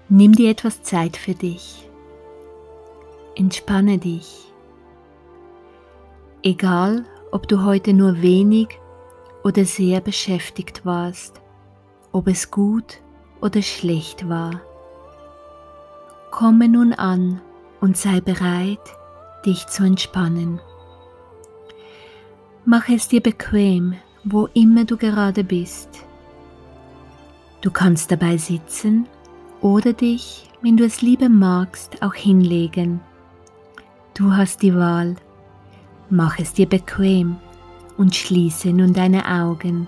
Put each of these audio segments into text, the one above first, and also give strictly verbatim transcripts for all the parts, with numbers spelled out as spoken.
Nimm dir etwas Zeit für dich. Entspanne dich. Egal, ob du heute nur wenig oder sehr beschäftigt warst, ob es gut oder schlecht war. Komme nun an und sei bereit, dich zu entspannen. Mach es dir bequem, wo immer du gerade bist. Du kannst dabei sitzen oder dich, wenn du es lieber magst, auch hinlegen. Du hast die Wahl. Mach es dir bequem und schließe nun deine Augen.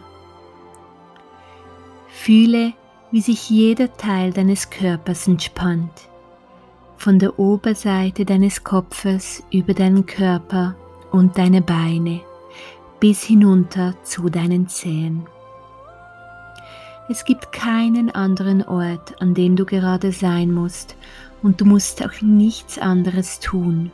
Fühle, wie sich jeder Teil deines Körpers entspannt, von der Oberseite deines Kopfes über deinen Körper und deine Beine bis hinunter zu deinen Zehen. Es gibt keinen anderen Ort, an dem du gerade sein musst, und du musst auch nichts anderes tun.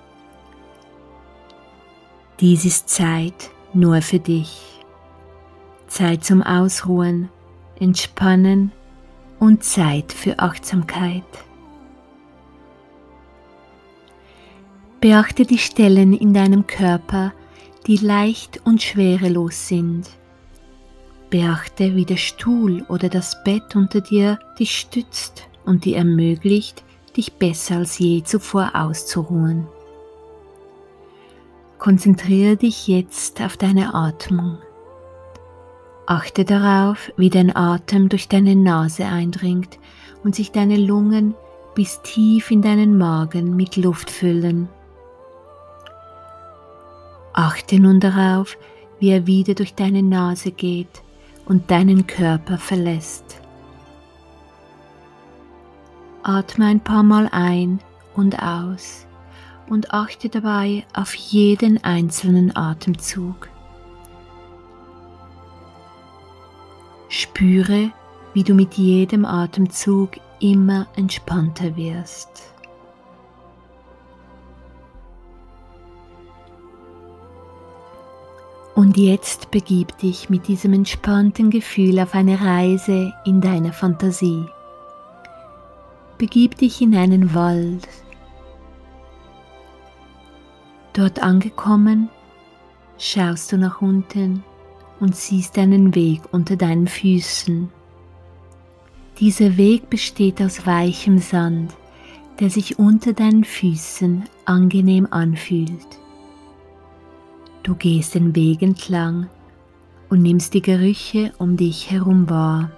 Dies ist Zeit nur für dich. Zeit zum Ausruhen, Entspannen und Zeit für Achtsamkeit. Beachte die Stellen in deinem Körper, die leicht und schwerelos sind. Beachte, wie der Stuhl oder das Bett unter dir dich stützt und dir ermöglicht, dich besser als je zuvor auszuruhen. Konzentriere dich jetzt auf deine Atmung. Achte darauf, wie dein Atem durch deine Nase eindringt und sich deine Lungen bis tief in deinen Magen mit Luft füllen. Achte nun darauf, wie er wieder durch deine Nase geht und deinen Körper verlässt. Atme ein paar Mal ein und aus und achte dabei auf jeden einzelnen Atemzug. Spüre, wie du mit jedem Atemzug immer entspannter wirst. Und jetzt begib dich mit diesem entspannten Gefühl auf eine Reise in deiner Fantasie. Begib dich in einen Wald. Dort angekommen, schaust du nach unten und siehst einen Weg unter deinen Füßen. Dieser Weg besteht aus weichem Sand, der sich unter deinen Füßen angenehm anfühlt. Du gehst den Weg entlang und nimmst die Gerüche um dich herum wahr.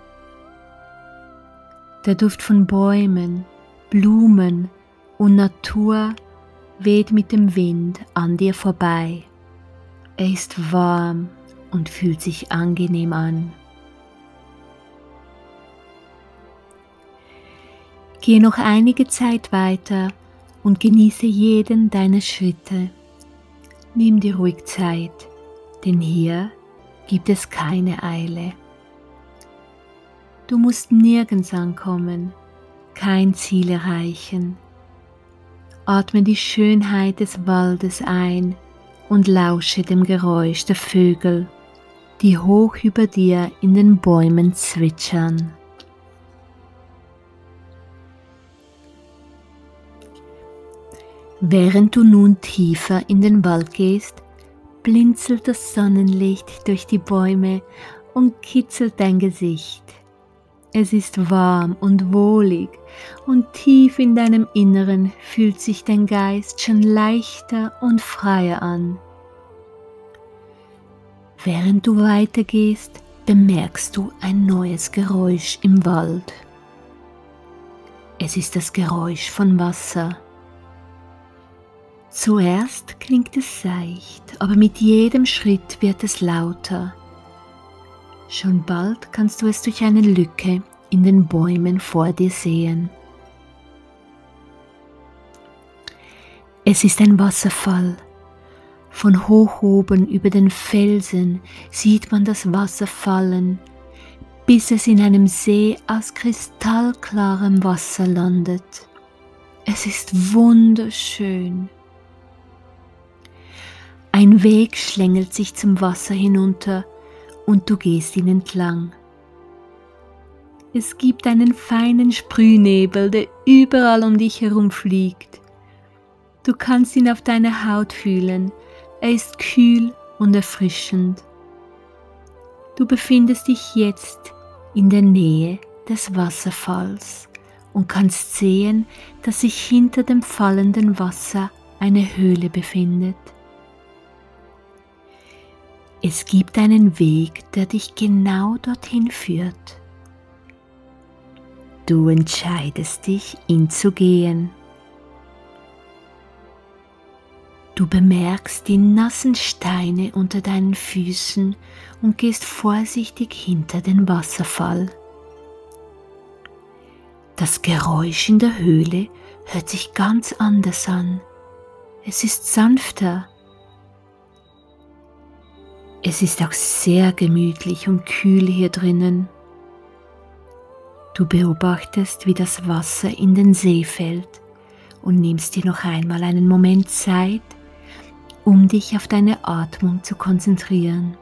Der Duft von Bäumen, Blumen und Natur weht mit dem Wind an dir vorbei. Er ist warm und fühlt sich angenehm an. Gehe noch einige Zeit weiter und genieße jeden deiner Schritte. Nimm dir ruhig Zeit, denn hier gibt es keine Eile. Du musst nirgends ankommen, kein Ziel erreichen. Atme die Schönheit des Waldes ein und lausche dem Geräusch der Vögel, die hoch über dir in den Bäumen zwitschern. Während du nun tiefer in den Wald gehst, blinzelt das Sonnenlicht durch die Bäume und kitzelt dein Gesicht. Es ist warm und wohlig und tief in deinem Inneren fühlt sich dein Geist schon leichter und freier an. Während du weitergehst, bemerkst du ein neues Geräusch im Wald. Es ist das Geräusch von Wasser. Zuerst klingt es seicht, aber mit jedem Schritt wird es lauter. Schon bald kannst du es durch eine Lücke in den Bäumen vor dir sehen. Es ist ein Wasserfall. Von hoch oben über den Felsen sieht man das Wasser fallen, bis es in einem See aus kristallklarem Wasser landet. Es ist wunderschön. Ein Weg schlängelt sich zum Wasser hinunter und du gehst ihn entlang. Es gibt einen feinen Sprühnebel, der überall um dich herum fliegt. Du kannst ihn auf deiner Haut fühlen. Er ist kühl und erfrischend. Du befindest dich jetzt in der Nähe des Wasserfalls und kannst sehen, dass sich hinter dem fallenden Wasser eine Höhle befindet. Es gibt einen Weg, der dich genau dorthin führt. Du entscheidest dich, ihn zu gehen. Du bemerkst die nassen Steine unter deinen Füßen und gehst vorsichtig hinter den Wasserfall. Das Geräusch in der Höhle hört sich ganz anders an. Es ist sanfter. Es ist auch sehr gemütlich und kühl hier drinnen. Du beobachtest, wie das Wasser in den See fällt und nimmst dir noch einmal einen Moment Zeit, um dich auf deine Atmung zu konzentrieren.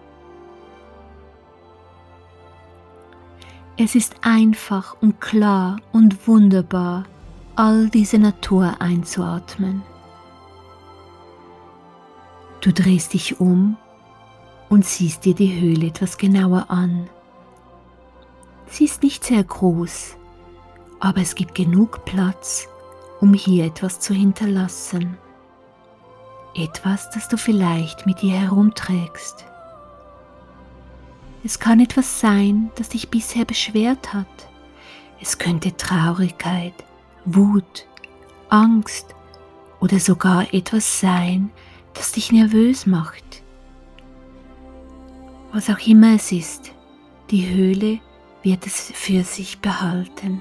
Es ist einfach und klar und wunderbar, all diese Natur einzuatmen. Du drehst dich um und siehst dir die Höhle etwas genauer an. Sie ist nicht sehr groß, aber es gibt genug Platz, um hier etwas zu hinterlassen. Etwas, das du vielleicht mit dir herumträgst. Es kann etwas sein, das dich bisher beschwert hat. Es könnte Traurigkeit, Wut, Angst oder sogar etwas sein, das dich nervös macht. Was auch immer es ist, die Höhle wird es für sich behalten.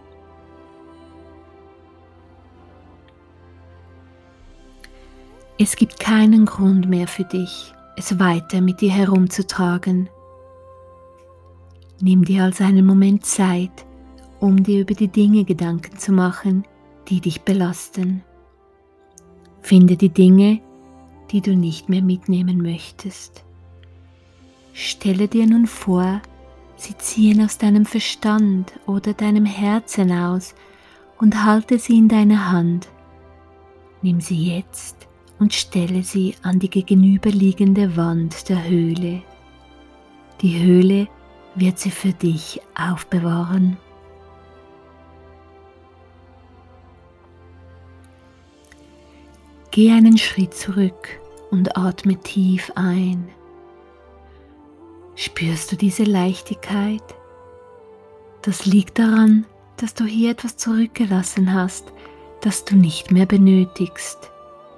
Es gibt keinen Grund mehr für dich, es weiter mit dir herumzutragen. Nimm dir also einen Moment Zeit, um dir über die Dinge Gedanken zu machen, die dich belasten. Finde die Dinge, die du nicht mehr mitnehmen möchtest. Stelle dir nun vor, sie ziehen aus deinem Verstand oder deinem Herzen aus und halte sie in deiner Hand. Nimm sie jetzt und stelle sie an die gegenüberliegende Wand der Höhle. Die Höhle wird sie für dich aufbewahren. Geh einen Schritt zurück und atme tief ein. Spürst du diese Leichtigkeit? Das liegt daran, dass du hier etwas zurückgelassen hast, das du nicht mehr benötigst.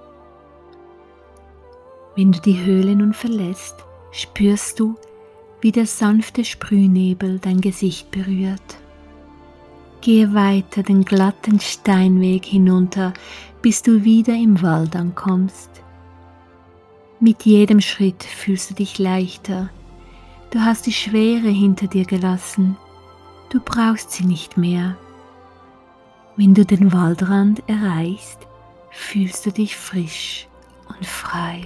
Wenn du die Höhle nun verlässt, spürst du, wie der sanfte Sprühnebel dein Gesicht berührt. Gehe weiter den glatten Steinweg hinunter, bis du wieder im Wald ankommst. Mit jedem Schritt fühlst du dich leichter. Du hast die Schwere hinter dir gelassen. Du brauchst sie nicht mehr. Wenn du den Waldrand erreichst, fühlst du dich frisch und frei.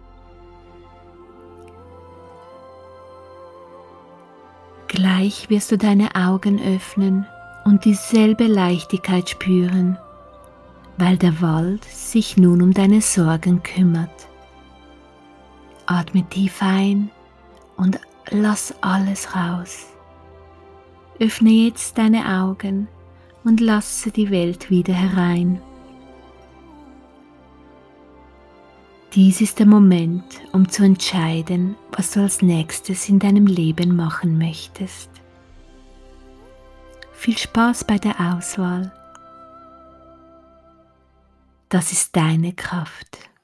Gleich wirst du deine Augen öffnen und dieselbe Leichtigkeit spüren, weil der Wald sich nun um deine Sorgen kümmert. Atme tief ein und lass alles raus. Öffne jetzt deine Augen und lasse die Welt wieder herein. Dies ist der Moment, um zu entscheiden, was du als nächstes in deinem Leben machen möchtest. Viel Spaß bei der Auswahl. Das ist deine Kraft.